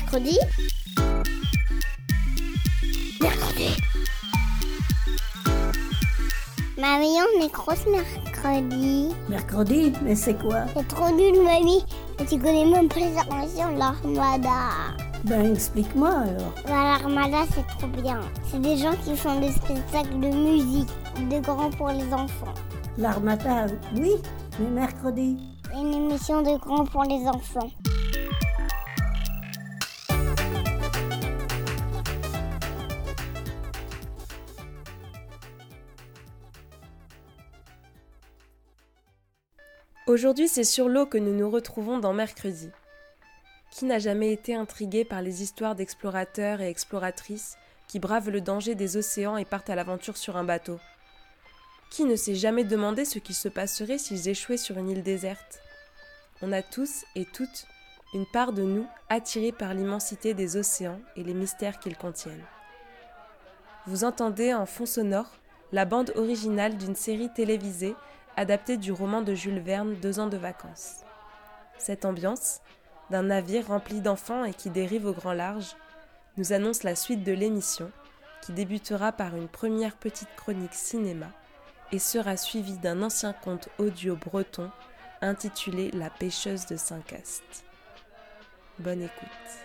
Mercredi. Mamie, on est grosse mercredi. Mercredi? Mais c'est quoi? C'est trop nul, mamie. Et tu connais même pas les inventions de l'Armada. Ben, explique-moi alors. L'Armada, c'est trop bien. C'est des gens qui font des spectacles de musique, de grands pour les enfants. L'Armada, oui, mais mercredi. Une émission de grands pour les enfants. Aujourd'hui, c'est sur l'eau que nous nous retrouvons dans Mercredi. Qui n'a jamais été intrigué par les histoires d'explorateurs et exploratrices qui bravent le danger des océans et partent à l'aventure sur un bateau? Qui ne s'est jamais demandé ce qu'il se passerait s'ils échouaient sur une île déserte? On a tous et toutes une part de nous attirée par l'immensité des océans et les mystères qu'ils contiennent. Vous entendez en fond sonore la bande originale d'une série télévisée adaptée du roman de Jules Verne, 2 ans de vacances. Cette ambiance, d'un navire rempli d'enfants et qui dérive au grand large, nous annonce la suite de l'émission, qui débutera par une première petite chronique cinéma et sera suivie d'un ancien conte audio breton intitulé La pêcheuse de Saint-Cast. Bonne écoute.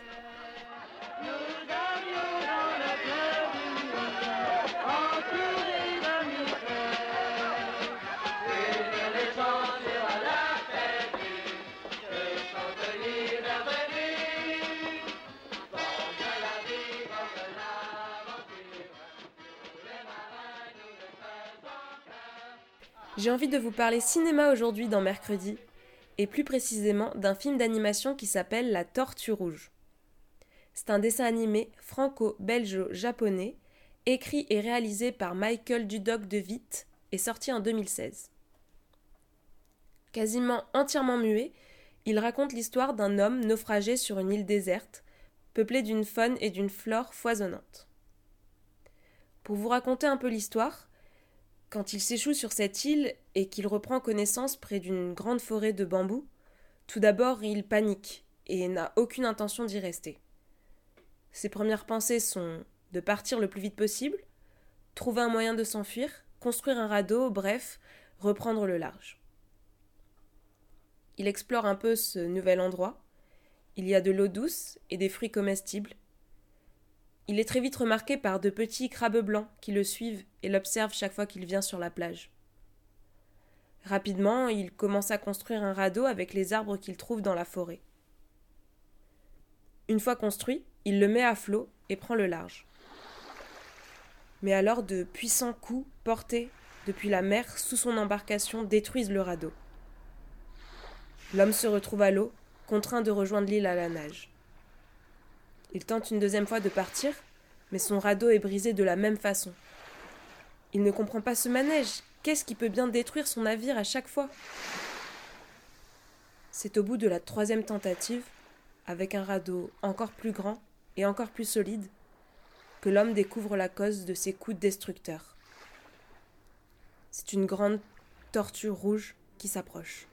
J'ai envie de vous parler cinéma aujourd'hui dans Mercredi, et plus précisément d'un film d'animation qui s'appelle La Tortue Rouge. C'est un dessin animé franco-belgeo-japonais, écrit et réalisé par Michael Dudok de Witt et sorti en 2016. Quasiment entièrement muet, il raconte l'histoire d'un homme naufragé sur une île déserte, peuplée d'une faune et d'une flore foisonnantes. Pour vous raconter un peu l'histoire, quand il s'échoue sur cette île et qu'il reprend connaissance près d'une grande forêt de bambous, tout d'abord il panique et n'a aucune intention d'y rester. Ses premières pensées sont de partir le plus vite possible, trouver un moyen de s'enfuir, construire un radeau, bref, reprendre le large. Il explore un peu ce nouvel endroit. Il y a de l'eau douce et des fruits comestibles. Il est très vite remarqué par de petits crabes blancs qui le suivent et l'observent chaque fois qu'il vient sur la plage. Rapidement, il commence à construire un radeau avec les arbres qu'il trouve dans la forêt. Une fois construit, il le met à flot et prend le large. Mais alors de puissants coups portés depuis la mer sous son embarcation détruisent le radeau. L'homme se retrouve à l'eau, contraint de rejoindre l'île à la nage. Il tente une deuxième fois de partir, mais son radeau est brisé de la même façon. Il ne comprend pas ce manège. Qu'est-ce qui peut bien détruire son navire à chaque fois? C'est au bout de la 3e tentative, avec un radeau encore plus grand et encore plus solide, que l'homme découvre la cause de ses coups destructeurs. C'est une grande tortue rouge qui s'approche.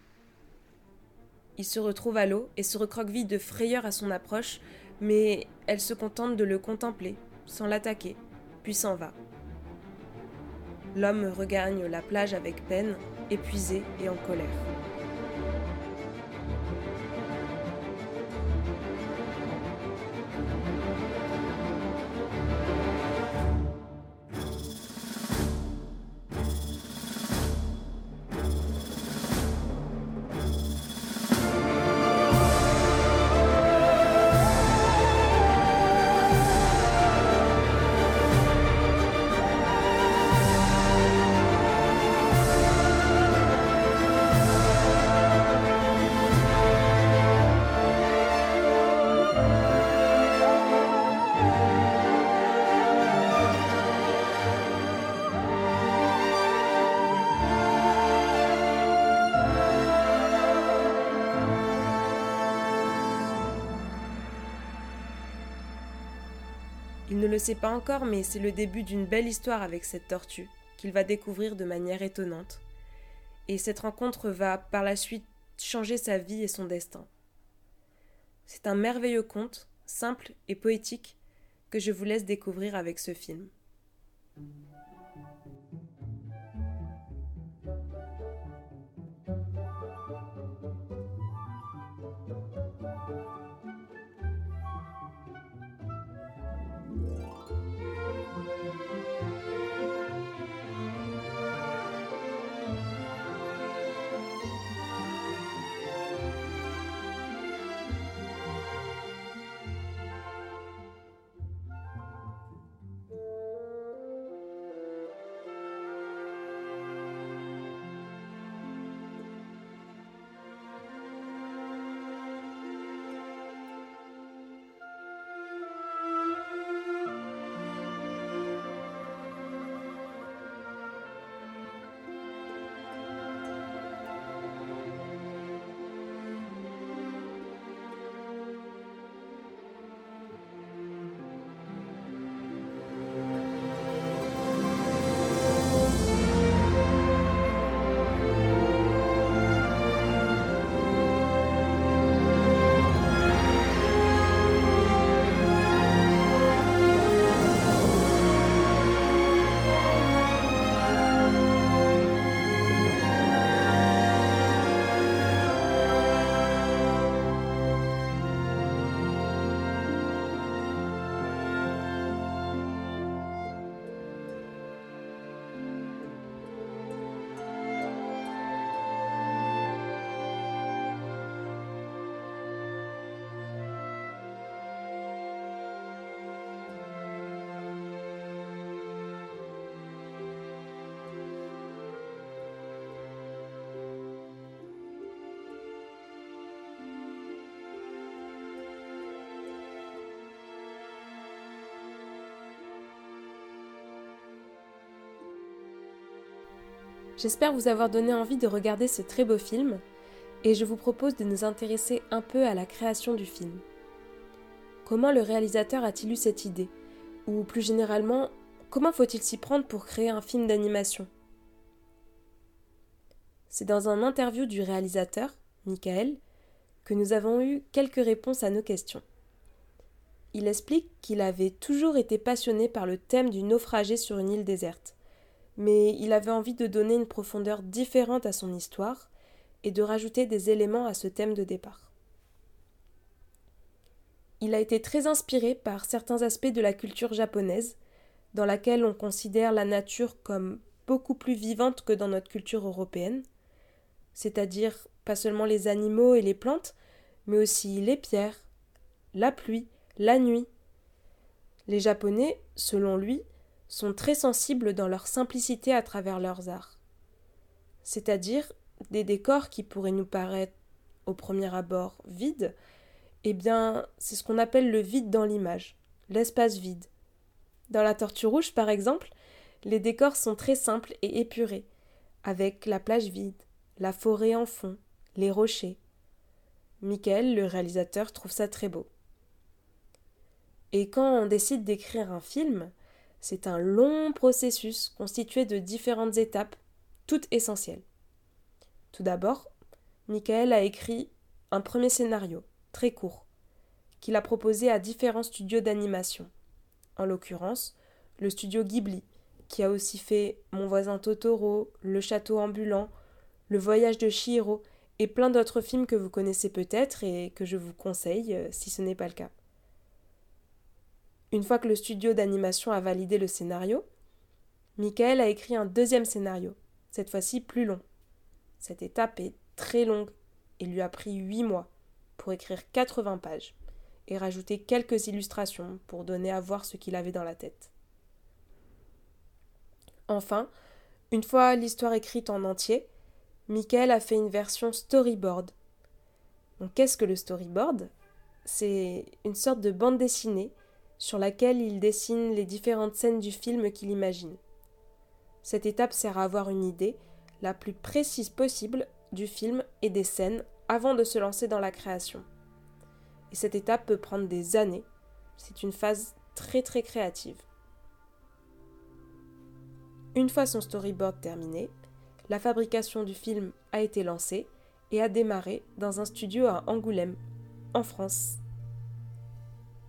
Il se retrouve à l'eau et se recroqueville de frayeur à son approche, mais elle se contente de le contempler, sans l'attaquer, puis s'en va. L'homme regagne la plage avec peine, épuisé et en colère. Il ne le sait pas encore, mais c'est le début d'une belle histoire avec cette tortue, qu'il va découvrir de manière étonnante. Et cette rencontre va, par la suite, changer sa vie et son destin. C'est un merveilleux conte, simple et poétique que je vous laisse découvrir avec ce film. J'espère vous avoir donné envie de regarder ce très beau film et je vous propose de nous intéresser un peu à la création du film. Comment le réalisateur a-t-il eu cette idée? Ou plus généralement, comment faut-il s'y prendre pour créer un film d'animation? C'est dans un interview du réalisateur, Michael, que nous avons eu quelques réponses à nos questions. Il explique qu'il avait toujours été passionné par le thème du naufragé sur une île déserte. Mais il avait envie de donner une profondeur différente à son histoire et de rajouter des éléments à ce thème de départ. Il a été très inspiré par certains aspects de la culture japonaise, dans laquelle on considère la nature comme beaucoup plus vivante que dans notre culture européenne, c'est-à-dire pas seulement les animaux et les plantes, mais aussi les pierres, la pluie, la nuit. Les Japonais, selon lui, sont très sensibles dans leur simplicité à travers leurs arts. C'est-à-dire des décors qui pourraient nous paraître au premier abord vides, eh bien c'est ce qu'on appelle le vide dans l'image, l'espace vide. Dans La Tortue Rouge par exemple, les décors sont très simples et épurés, avec la plage vide, la forêt en fond, les rochers. Michael, le réalisateur, trouve ça très beau. Et quand on décide d'écrire un film, c'est un long processus constitué de différentes étapes, toutes essentielles. Tout d'abord, Michael a écrit un premier scénario, très court, qu'il a proposé à différents studios d'animation. En l'occurrence, le studio Ghibli, qui a aussi fait Mon voisin Totoro, Le château ambulant, Le voyage de Chihiro et plein d'autres films que vous connaissez peut-être et que je vous conseille si ce n'est pas le cas. Une fois que le studio d'animation a validé le scénario, Michael a écrit un deuxième scénario, cette fois-ci plus long. Cette étape est très longue et lui a pris 8 mois pour écrire 80 pages et rajouter quelques illustrations pour donner à voir ce qu'il avait dans la tête. Enfin, une fois l'histoire écrite en entier, Michael a fait une version storyboard. Donc, qu'est-ce que le storyboard? C'est une sorte de bande dessinée sur laquelle il dessine les différentes scènes du film qu'il imagine. Cette étape sert à avoir une idée la plus précise possible du film et des scènes avant de se lancer dans la création. Et cette étape peut prendre des années. C'est une phase très très créative. Une fois son storyboard terminé, la fabrication du film a été lancée et a démarré dans un studio à Angoulême, en France.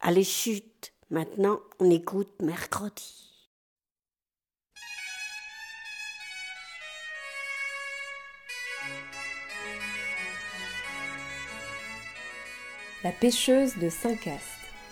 Allez, chut, maintenant on écoute mercredi. La pêcheuse de Saint-Cast.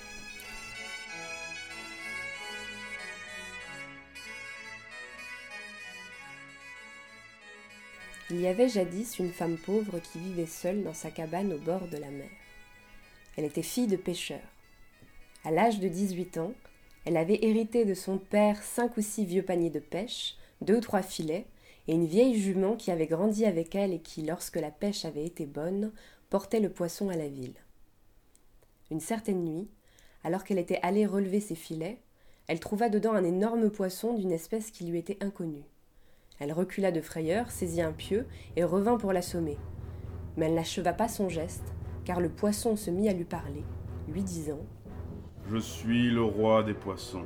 Il y avait jadis une femme pauvre qui vivait seule dans sa cabane au bord de la mer. Elle était fille de pêcheur. À l'âge de 18 ans, elle avait hérité de son père 5 ou 6 vieux paniers de pêche, 2 ou 3 filets, et une vieille jument qui avait grandi avec elle et qui, lorsque la pêche avait été bonne, portait le poisson à la ville. Une certaine nuit, alors qu'elle était allée relever ses filets, elle trouva dedans un énorme poisson d'une espèce qui lui était inconnue. Elle recula de frayeur, saisit un pieu et revint pour l'assommer. Mais elle n'acheva pas son geste, car le poisson se mit à lui parler, lui disant « Je suis le roi des poissons.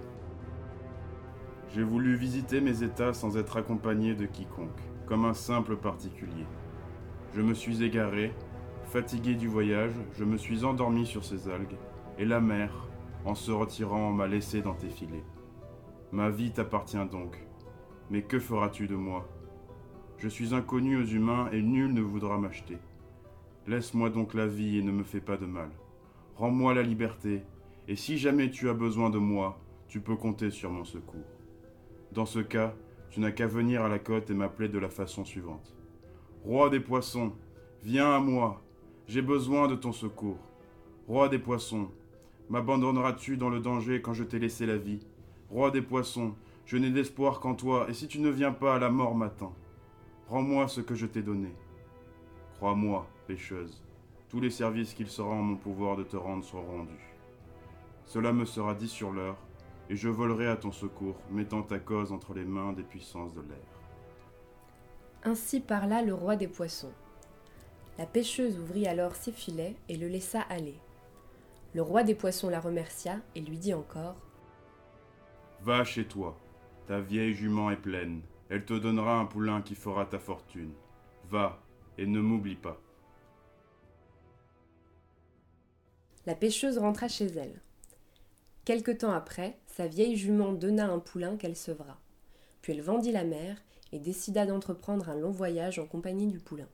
J'ai voulu visiter mes états sans être accompagné de quiconque, comme un simple particulier. Je me suis égaré, fatigué du voyage, je me suis endormi sur ces algues, et la mer, en se retirant, m'a laissé dans tes filets. Ma vie t'appartient donc. Mais que feras-tu de moi? Je suis inconnu aux humains et nul ne voudra m'acheter. Laisse-moi donc la vie et ne me fais pas de mal. Rends-moi la liberté, et si jamais tu as besoin de moi, tu peux compter sur mon secours. Dans ce cas, tu n'as qu'à venir à la côte et m'appeler de la façon suivante. Roi des poissons, viens à moi, j'ai besoin de ton secours. Roi des poissons, m'abandonneras-tu dans le danger quand je t'ai laissé la vie? Roi des poissons, je n'ai d'espoir qu'en toi, et si tu ne viens pas, la mort m'attend. Rends-moi ce que je t'ai donné. Crois-moi, pêcheuse, tous les services qu'il sera en mon pouvoir de te rendre seront rendus. Cela me sera dit sur l'heure, et je volerai à ton secours, mettant ta cause entre les mains des puissances de l'air. » Ainsi parla le roi des poissons. La pêcheuse ouvrit alors ses filets et le laissa aller. Le roi des poissons la remercia et lui dit encore « Va chez toi. Ta vieille jument est pleine, elle te donnera un poulain qui fera ta fortune. Va, et ne m'oublie pas. » La pêcheuse rentra chez elle. Quelque temps après, sa vieille jument donna un poulain qu'elle sevra. Puis elle vendit la mère et décida d'entreprendre un long voyage en compagnie du poulain.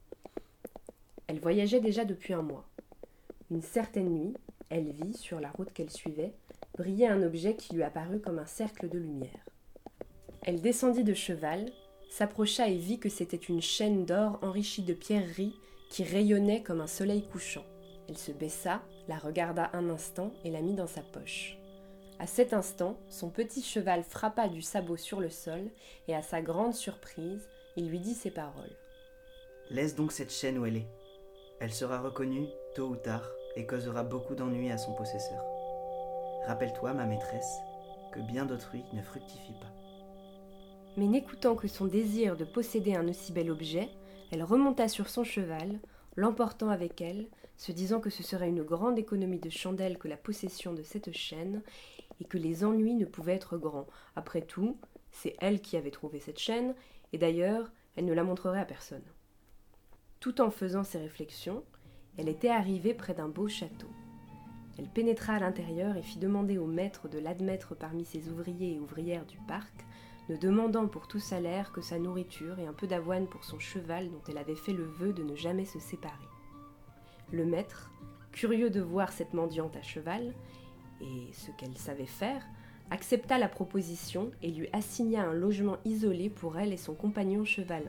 Elle voyageait déjà depuis un mois. Une certaine nuit, elle vit, sur la route qu'elle suivait, briller un objet qui lui apparut comme un cercle de lumière. Elle descendit de cheval, s'approcha et vit que c'était une chaîne d'or enrichie de pierreries qui rayonnait comme un soleil couchant. Elle se baissa, la regarda un instant et la mit dans sa poche. À cet instant, son petit cheval frappa du sabot sur le sol et à sa grande surprise, il lui dit ces paroles. « Laisse donc cette chaîne où elle est. Elle sera reconnue, tôt ou tard, et causera beaucoup d'ennuis à son possesseur. Rappelle-toi, ma maîtresse, que bien d'autrui ne fructifie pas. » Mais n'écoutant que son désir de posséder un aussi bel objet, elle remonta sur son cheval, l'emportant avec elle, se disant que ce serait une grande économie de chandelle que la possession de cette chaîne, et que les ennuis ne pouvaient être grands. Après tout, c'est elle qui avait trouvé cette chaîne, et d'ailleurs, elle ne la montrerait à personne. Tout en faisant ces réflexions, elle était arrivée près d'un beau château. Elle pénétra à l'intérieur et fit demander au maître de l'admettre parmi ses ouvriers et ouvrières du parc, ne demandant pour tout salaire que sa nourriture et un peu d'avoine pour son cheval dont elle avait fait le vœu de ne jamais se séparer. Le maître, curieux de voir cette mendiante à cheval, et ce qu'elle savait faire, accepta la proposition et lui assigna un logement isolé pour elle et son compagnon chevalin.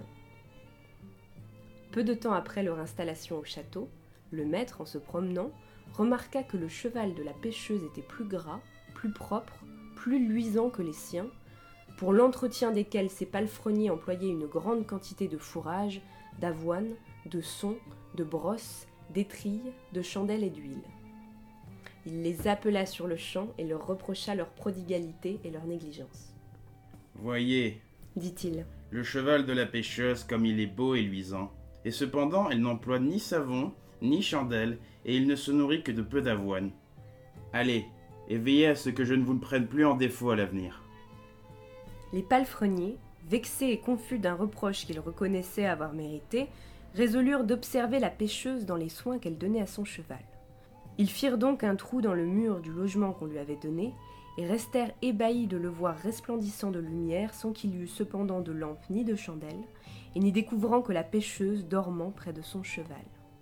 Peu de temps après leur installation au château, le maître, en se promenant, remarqua que le cheval de la pêcheuse était plus gras, plus propre, plus luisant que les siens, pour l'entretien desquels ces palefreniers employaient une grande quantité de fourrage, d'avoine, de son, de brosse, d'étrilles, de chandelles et d'huile. Il les appela sur le champ et leur reprocha leur prodigalité et leur négligence. « Voyez, dit-il, le cheval de la pêcheuse comme il est beau et luisant, et cependant elle n'emploie ni savon, ni chandelle, et il ne se nourrit que de peu d'avoine. Allez, et veillez à ce que je ne vous ne prenne plus en défaut à l'avenir. » Les palefreniers, vexés et confus d'un reproche qu'ils reconnaissaient avoir mérité, résolurent d'observer la pêcheuse dans les soins qu'elle donnait à son cheval. Ils firent donc un trou dans le mur du logement qu'on lui avait donné, et restèrent ébahis de le voir resplendissant de lumière sans qu'il y eût cependant de lampe ni de chandelle, et n'y découvrant que la pêcheuse dormant près de son cheval.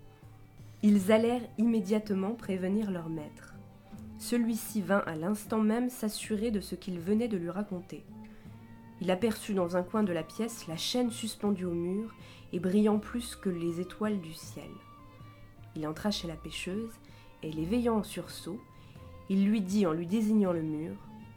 Ils allèrent immédiatement prévenir leur maître. Celui-ci vint à l'instant même s'assurer de ce qu'il venait de lui raconter. Il aperçut dans un coin de la pièce la chaîne suspendue au mur et brillant plus que les étoiles du ciel. Il entra chez la pêcheuse et, l'éveillant en sursaut, il lui dit en lui désignant le mur :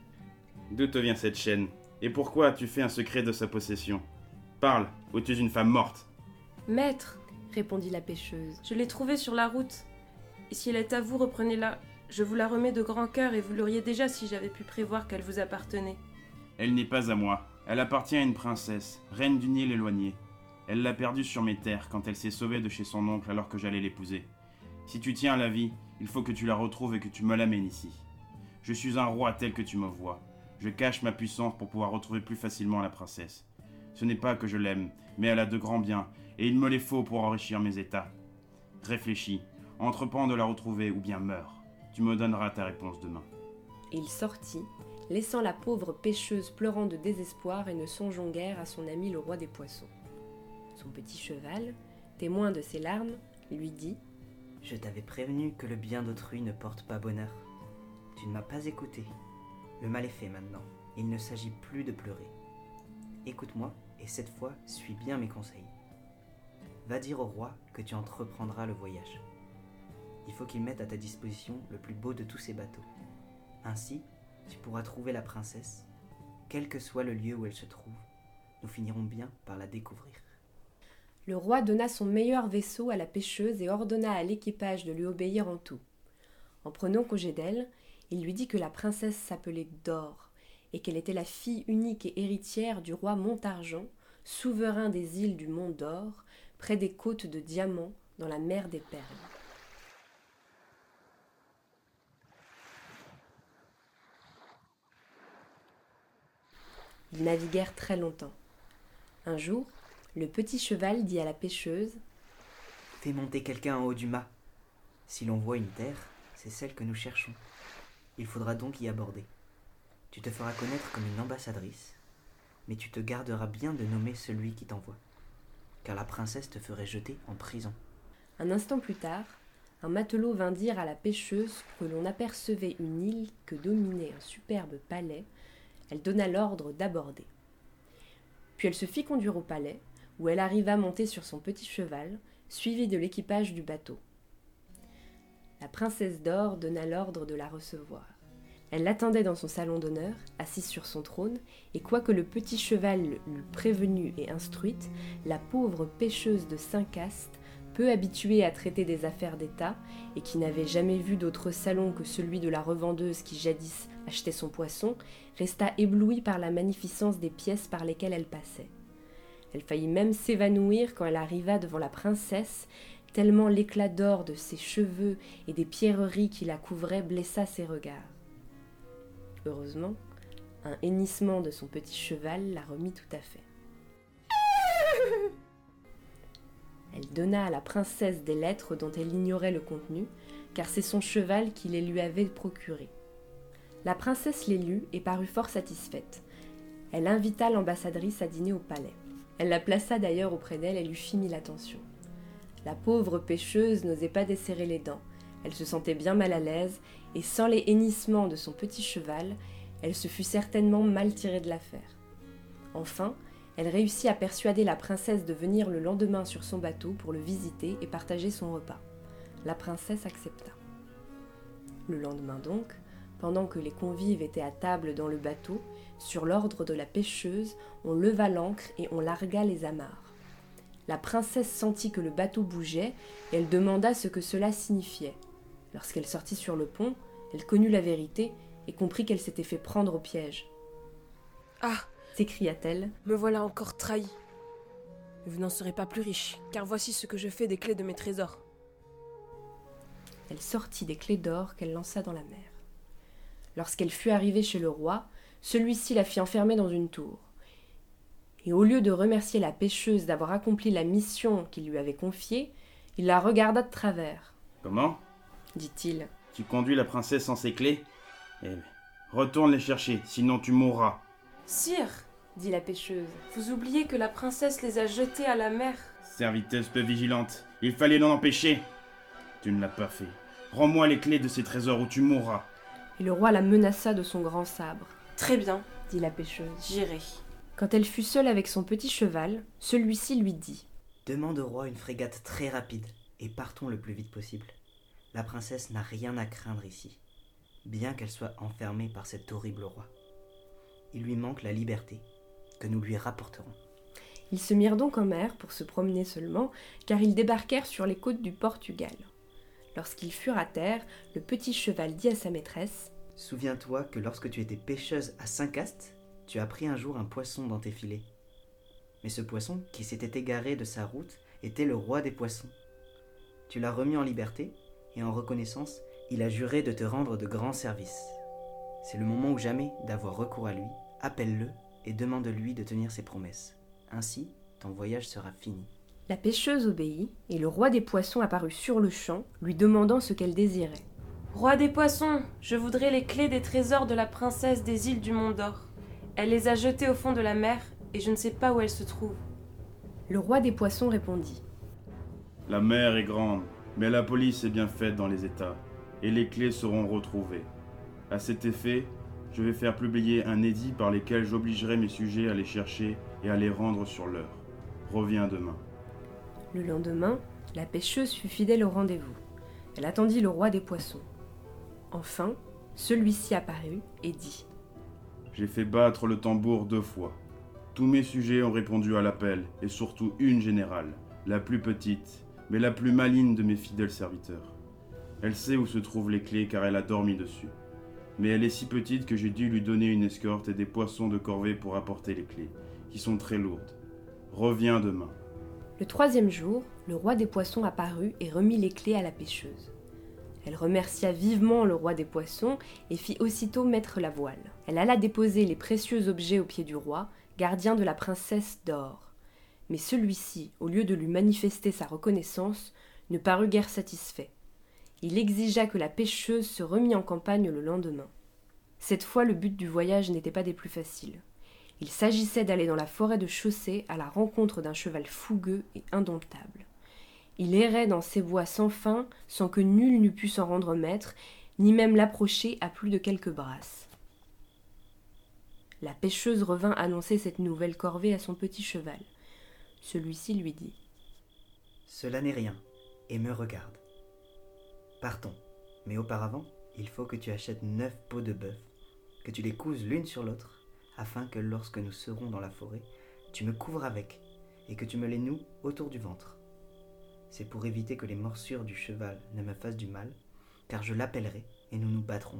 « D'où te vient cette chaîne? Et pourquoi as-tu fait un secret de sa possession? Parle, ou tu es une femme morte !» ?»« Maître, répondit la pêcheuse, je l'ai trouvée sur la route. Et si elle est à vous, reprenez-la. Je vous la remets de grand cœur et vous l'auriez déjà si j'avais pu prévoir qu'elle vous appartenait. » »« Elle n'est pas à moi. Elle appartient à une princesse, reine d'une île éloignée. Elle l'a perdue sur mes terres quand elle s'est sauvée de chez son oncle alors que j'allais l'épouser. Si tu tiens à la vie, il faut que tu la retrouves et que tu me l'amènes ici. Je suis un roi tel que tu me vois. Je cache ma puissance pour pouvoir retrouver plus facilement la princesse. Ce n'est pas que je l'aime, mais elle a de grands biens, et il me les faut pour enrichir mes états. Réfléchis, entreprends de la retrouver ou bien meurs. Tu me donneras ta réponse demain. » Et il sortit, laissant la pauvre pêcheuse pleurant de désespoir et ne songeant guère à son ami le roi des poissons. Son petit cheval, témoin de ses larmes, lui dit : « Je t'avais prévenu que le bien d'autrui ne porte pas bonheur. Tu ne m'as pas écouté. Le mal est fait maintenant. Il ne s'agit plus de pleurer. Écoute-moi et cette fois, suis bien mes conseils. Va dire au roi que tu entreprendras le voyage. Il faut qu'il mette à ta disposition le plus beau de tous ses bateaux. Ainsi, tu pourras trouver la princesse, quel que soit le lieu où elle se trouve. Nous finirons bien par la découvrir. » Le roi donna son meilleur vaisseau à la pêcheuse et ordonna à l'équipage de lui obéir en tout. En prenant congé d'elle, il lui dit que la princesse s'appelait Dore et qu'elle était la fille unique et héritière du roi Montargent, souverain des îles du Mont d'Or, près des côtes de Diamant, dans la mer des Perles. Ils naviguèrent très longtemps. Un jour, le petit cheval dit à la pêcheuse : « Fais monter quelqu'un en haut du mât. Si l'on voit une terre, c'est celle que nous cherchons. Il faudra donc y aborder. Tu te feras connaître comme une ambassadrice, mais tu te garderas bien de nommer celui qui t'envoie, car la princesse te ferait jeter en prison. » Un instant plus tard, un matelot vint dire à la pêcheuse que l'on apercevait une île que dominait un superbe palais. Elle donna l'ordre d'aborder. Puis elle se fit conduire au palais, où elle arriva montée sur son petit cheval, suivie de l'équipage du bateau. La princesse d'Or donna l'ordre de la recevoir. Elle l'attendait dans son salon d'honneur, assise sur son trône, et quoique le petit cheval l'eût prévenue et instruite, la pauvre pêcheuse de Saint-Cast, peu habituée à traiter des affaires d'État, et qui n'avait jamais vu d'autre salon que celui de la revendeuse qui jadis achetait son poisson, resta éblouie par la magnificence des pièces par lesquelles elle passait. Elle faillit même s'évanouir quand elle arriva devant la princesse, tellement l'éclat d'or de ses cheveux et des pierreries qui la couvraient blessa ses regards. Heureusement, un hennissement de son petit cheval la remit tout à fait. Elle donna à la princesse des lettres dont elle ignorait le contenu, car c'est son cheval qui les lui avait procurées. La princesse les lut et parut fort satisfaite. Elle invita l'ambassadrice à dîner au palais. Elle la plaça d'ailleurs auprès d'elle et lui fit mille attentions. La pauvre pêcheuse n'osait pas desserrer les dents. Elle se sentait bien mal à l'aise, et sans les hennissements de son petit cheval, elle se fut certainement mal tirée de l'affaire. Enfin, elle réussit à persuader la princesse de venir le lendemain sur son bateau pour le visiter et partager son repas. La princesse accepta. Le lendemain donc, pendant que les convives étaient à table dans le bateau, sur l'ordre de la pêcheuse, on leva l'ancre et on largua les amarres. La princesse sentit que le bateau bougeait et elle demanda ce que cela signifiait. Lorsqu'elle sortit sur le pont, elle connut la vérité et comprit qu'elle s'était fait prendre au piège. « Ah !» s'écria-t-elle. « Me voilà encore trahie. Vous n'en serez pas plus riche, car voici ce que je fais des clés de mes trésors. » Elle sortit des clés d'or qu'elle lança dans la mer. Lorsqu'elle fut arrivée chez le roi, celui-ci la fit enfermer dans une tour. Et au lieu de remercier la pêcheuse d'avoir accompli la mission qu'il lui avait confiée, il la regarda de travers. « Comment ? dit-il. Tu conduis la princesse sans ses clés ? Eh bien, retourne les chercher, sinon tu mourras. Sire, Dit la pêcheuse. vous oubliez que la princesse les a jetés à la mer. Serviteuse peu vigilante, il fallait l'en empêcher. Tu ne l'as pas fait. Rends-moi les clés de ces trésors ou tu mourras. Et le roi la menaça de son grand sabre, Très bien, dit la pêcheuse. j'irai. Quand elle fut seule avec son petit cheval, celui-ci lui dit. Demande au roi une frégate très rapide et partons le plus vite possible. La princesse n'a rien à craindre ici, bien qu'elle soit enfermée par cet horrible roi. Il lui manque la liberté, que nous lui rapporterons. Ils se mirent donc en mer pour se promener seulement, car ils débarquèrent sur les côtes du Portugal. Lorsqu'ils furent à terre, le petit cheval dit à sa maîtresse. Souviens-toi que lorsque tu étais pêcheuse à Saint-Cast, tu as pris un jour un poisson dans tes filets. Mais ce poisson, qui s'était égaré de sa route, était le roi des poissons. Tu l'as remis en liberté, et en reconnaissance, il a juré de te rendre de grands services. C'est le moment ou jamais d'avoir recours à lui. Appelle-le et demande-lui de tenir ses promesses. Ainsi, ton voyage sera fini. La pêcheuse obéit, et le roi des poissons apparut sur le champ, lui demandant ce qu'elle désirait. Roi des poissons, je voudrais les clés des trésors de la princesse des îles du Mont d'Or. Elle les a jetées au fond de la mer et je ne sais pas où elles se trouvent. Le roi des poissons répondit. La mer est grande, mais la police est bien faite dans les États, et les clés seront retrouvées. À cet effet, je vais faire publier un édit par lequel j'obligerai mes sujets à les chercher et à les rendre sur l'heure. Reviens demain. Le lendemain, la pêcheuse fut fidèle au rendez-vous. Elle attendit le roi des poissons. Enfin, celui-ci apparut et dit. J'ai fait battre le tambour 2 fois. Tous mes sujets ont répondu à l'appel, et surtout une générale, la plus petite, mais la plus maligne de mes fidèles serviteurs. Elle sait où se trouvent les clés car elle a dormi dessus. Mais elle est si petite que j'ai dû lui donner une escorte et des poissons de corvée pour apporter les clés, qui sont très lourdes. Reviens demain. Le 3e jour, le roi des poissons apparut et remit les clés à la pêcheuse. Elle remercia vivement le roi des poissons et fit aussitôt mettre la voile. Elle alla déposer les précieux objets aux pieds du roi, gardien de la princesse d'or. Mais celui-ci, au lieu de lui manifester sa reconnaissance, ne parut guère satisfait. Il exigea que la pêcheuse se remît en campagne le lendemain. Cette fois, le but du voyage n'était pas des plus faciles. Il s'agissait d'aller dans la forêt de Chaussée à la rencontre d'un cheval fougueux et indomptable. Il errait dans ces bois sans fin, sans que nul n'eût pu s'en rendre maître, ni même l'approcher à plus de quelques brasses. La pêcheuse revint annoncer cette nouvelle corvée à son petit cheval. Celui-ci lui dit « Cela n'est rien, et me regarde. Partons, mais auparavant, il faut que tu achètes 9 peaux de bœuf, que tu les couses l'une sur l'autre, afin que lorsque nous serons dans la forêt, tu me couvres avec, et que tu me les noues autour du ventre. C'est pour éviter que les morsures du cheval ne me fassent du mal, car je l'appellerai et nous nous battrons.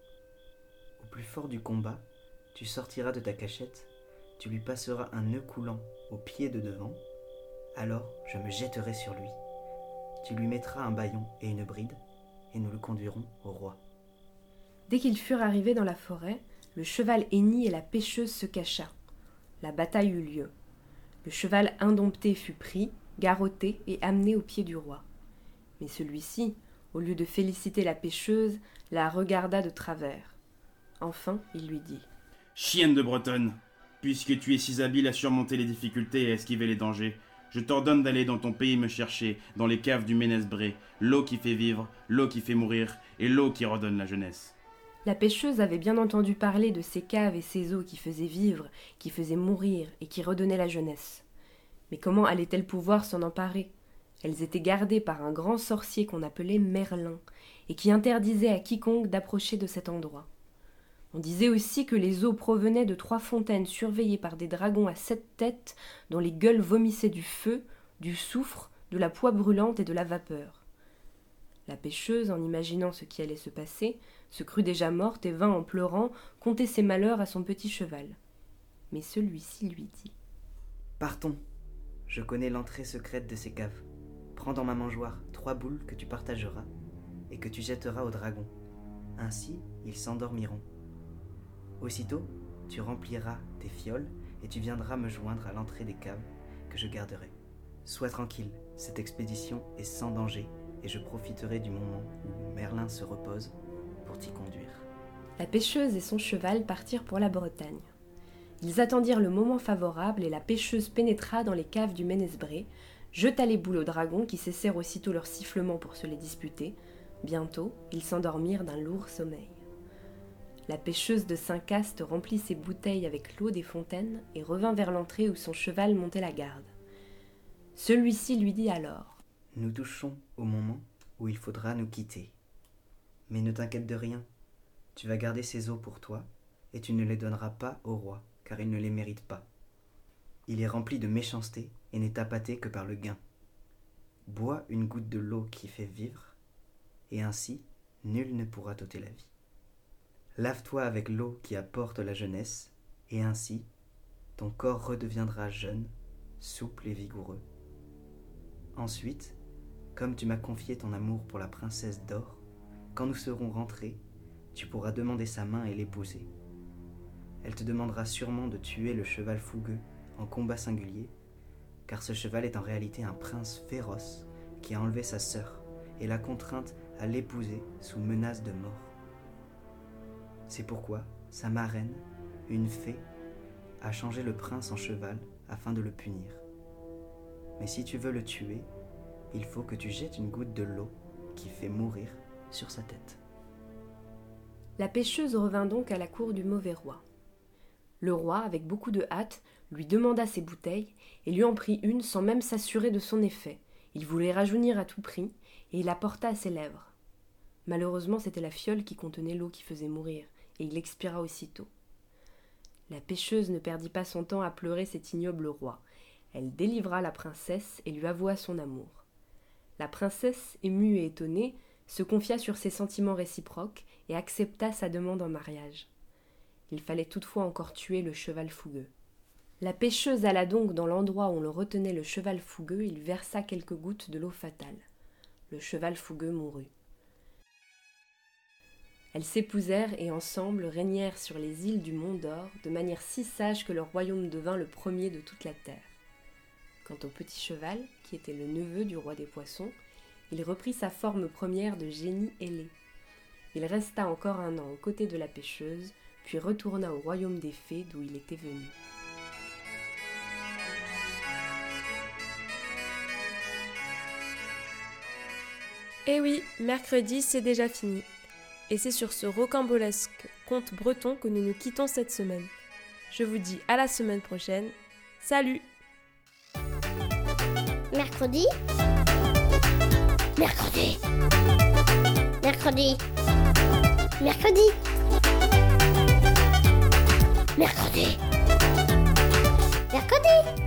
Au plus fort du combat, tu sortiras de ta cachette, tu lui passeras un nœud coulant au pied de devant, alors je me jetterai sur lui. Tu lui mettras un bâillon et une bride, et nous le conduirons au roi. » Dès qu'ils furent arrivés dans la forêt, le cheval hennit et la pêcheuse se cacha. La bataille eut lieu. Le cheval indompté fut pris, garrotté et amené aux pieds du roi. Mais celui-ci, au lieu de féliciter la pêcheuse, la regarda de travers. Enfin, il lui dit « Chienne de Bretonne, puisque tu es si habile à surmonter les difficultés et à esquiver les dangers, je t'ordonne d'aller dans ton pays me chercher, dans les caves du Ménez-Bré, l'eau qui fait vivre, l'eau qui fait mourir, et l'eau qui redonne la jeunesse. » La pêcheuse avait bien entendu parler de ces caves et ces eaux qui faisaient vivre, qui faisaient mourir et qui redonnaient la jeunesse. Mais comment allait-elle pouvoir s'en emparer ? Elles étaient gardées par un grand sorcier qu'on appelait Merlin, et qui interdisait à quiconque d'approcher de cet endroit. On disait aussi que les eaux provenaient de 3 fontaines surveillées par des dragons à 7 têtes, dont les gueules vomissaient du feu, du soufre, de la poix brûlante et de la vapeur. La pêcheuse, en imaginant ce qui allait se passer, se crut déjà morte et vint en pleurant conter ses malheurs à son petit cheval. Mais celui-ci lui dit « Partons, je connais l'entrée secrète de ces caves. Prends dans ma mangeoire 3 boules que tu partageras et que tu jetteras aux dragons. Ainsi, ils s'endormiront. Aussitôt, tu rempliras tes fioles et tu viendras me joindre à l'entrée des caves que je garderai. Sois tranquille, cette expédition est sans danger et je profiterai du moment où Merlin se repose pour t'y conduire. La pêcheuse et son cheval partirent pour la Bretagne. Ils attendirent le moment favorable et la pêcheuse pénétra dans les caves du Ménesbré, jeta les boules aux dragons qui cessèrent aussitôt leur sifflement pour se les disputer. Bientôt, ils s'endormirent d'un lourd sommeil. La pêcheuse de Saint-Cast remplit ses bouteilles avec l'eau des fontaines et revint vers l'entrée où son cheval montait la garde. Celui-ci lui dit alors : « Nous touchons au moment où il faudra nous quitter. Mais ne t'inquiète de rien, tu vas garder ces eaux pour toi et tu ne les donneras pas au roi, car il ne les mérite pas. Il est rempli de méchanceté et n'est appâté que par le gain. Bois une goutte de l'eau qui fait vivre, et ainsi nul ne pourra t'ôter la vie. Lave-toi avec l'eau qui apporte la jeunesse, et ainsi ton corps redeviendra jeune, souple et vigoureux. Ensuite, comme tu m'as confié ton amour pour la princesse d'or, quand nous serons rentrés, tu pourras demander sa main et l'épouser. Elle te demandera sûrement de tuer le cheval fougueux en combat singulier, car ce cheval est en réalité un prince féroce qui a enlevé sa sœur et l'a contrainte à l'épouser sous menace de mort. C'est pourquoi sa marraine, une fée, a changé le prince en cheval afin de le punir. Mais si tu veux le tuer, il faut que tu jettes une goutte de l'eau qui fait mourir sur sa tête. » La pêcheuse revint donc à la cour du mauvais roi. Le roi, avec beaucoup de hâte, lui demanda ses bouteilles et lui en prit une sans même s'assurer de son effet. Il voulait rajeunir à tout prix et il la porta à ses lèvres. Malheureusement, c'était la fiole qui contenait l'eau qui faisait mourir et il expira aussitôt. La pêcheuse ne perdit pas son temps à pleurer cet ignoble roi. Elle délivra la princesse et lui avoua son amour. La princesse, émue et étonnée, se confia sur ses sentiments réciproques et accepta sa demande en mariage. Il fallait toutefois encore tuer le cheval fougueux. La pêcheuse alla donc dans l'endroit où l'on retenait le cheval fougueux, il versa quelques gouttes de l'eau fatale. Le cheval fougueux mourut. Elles s'épousèrent et ensemble régnèrent sur les îles du Mont d'Or de manière si sage que leur royaume devint le premier de toute la terre. Quant au petit cheval, qui était le neveu du roi des poissons, il reprit sa forme première de génie ailé. Il resta encore 1 an aux côtés de la pêcheuse, puis retourna au royaume des fées d'où il était venu. Eh oui, mercredi, c'est déjà fini. Et c'est sur ce rocambolesque conte breton que nous nous quittons cette semaine. Je vous dis à la semaine prochaine. Salut! Mercredi. Mercredi. Mercredi. Mercredi. Mercredi. Mercredi.